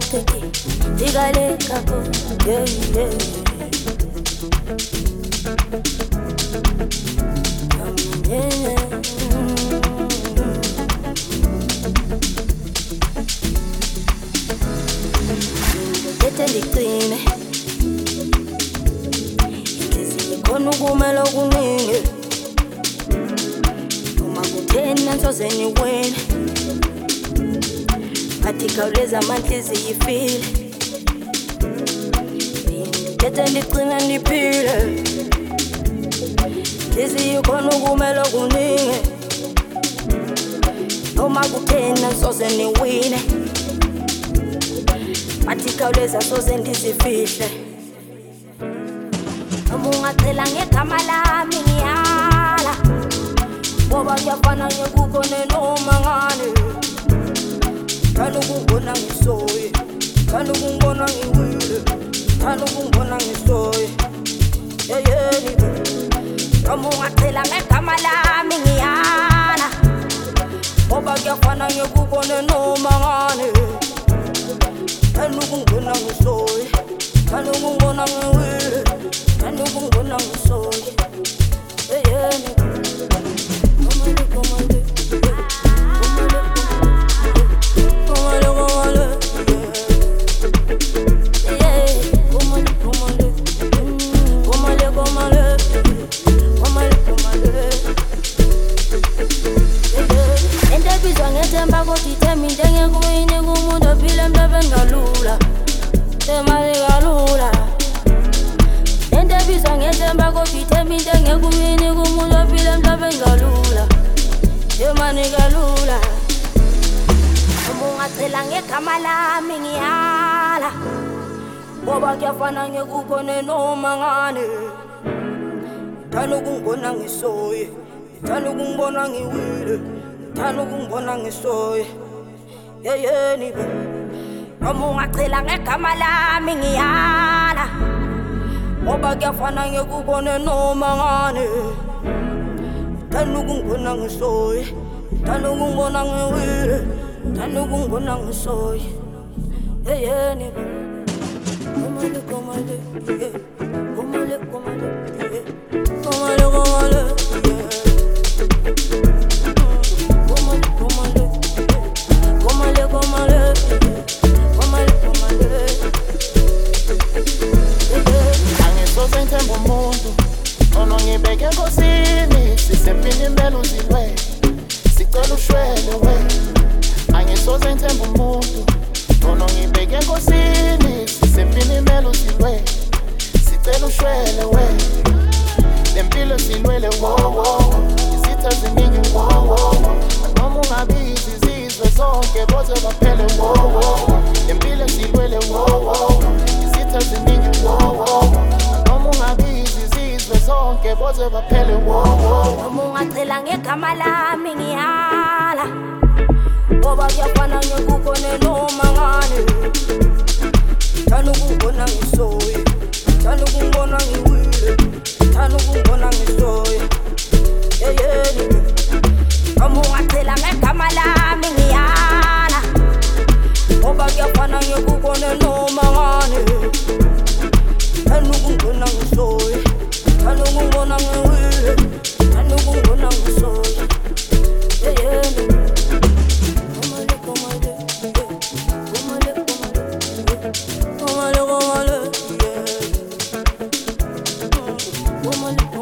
Digale kako, yeah, yeah. Ngiqine inhliziyo khona ukumela okuningi uma kuthena ngisoze niwene athi khawuleza amanhliziyo ifile ngithethe ngiqina niphile inhliziyo khona ukumela okuningi uma kuthena ngisoze niwene athi khawuleza soze ndizifihle noma ungacela ngegama lami ngiyala ngoba kuyafana ngekukhona noma ngane thanda ukungibona ngisoye thanda ukungibona ngiwile thanda ukungibona ngisoye yeyeni noma ungacela ngegama lami ngiyala ngoba kuyafana ngekukhona noma ngane thanda ukungibona ngisoye thanda ukungibona ngiwile thanda ukungibona ngisoye yeyeni Themba kothi themba into engekuyini kumuntu ophila emhlabeni kalula Themali kalula Into ebizwa ngethemba kothi themba into engekuyini kumuntu ophila emhlabeni kalula Themali kalula Uma ungacela ngegama lami ngiyala ngoba kuyafana ngekukhona noma ngane Thanda ukungibona ngisoye thanda ukungibona ngiwile thanda ukungibona ngisoye yeyeni noma ungacela ngegama lami ngiyala ngoba kuyafana ngekukhona noma ngane thanda ukungibona ngisoye thanda ukungibona ngiwile thanda ukungibona ngisoye yeyeni komale komale komale komale komale komale Angisoze ngithembe umuntu onongibeke enkosini sisempini impela uzilwe sicela ushwele we Angisoze ngithembe umuntu onongibeke enkosini sisempini impela uzilwe sicela ushwele we lempilo silwele wo wo izitha ziningi wo wo noma ungabizi izizwe zonke boze baphele wo wo lempilo silwele wo wo izitha ziningi wo wo noma ungabizi izizwe zonke boze baphele wo wo noma ungacela ngegama lami ngiyala ngoba kuyafana ngekukhona noma ngane thanda ukungibona ngisoye thanda ukungibona ngiwile thanda ukungibona ngisoye yeyeni noma ungacela ngegama lami ngiyala ngoba kuyafana ngekukhona noma ngane thanda ukungibona ngisoye thanda ukungibona ngiwile thanda ukungibona ngisoye yeyeni komale komale komale komale komale komale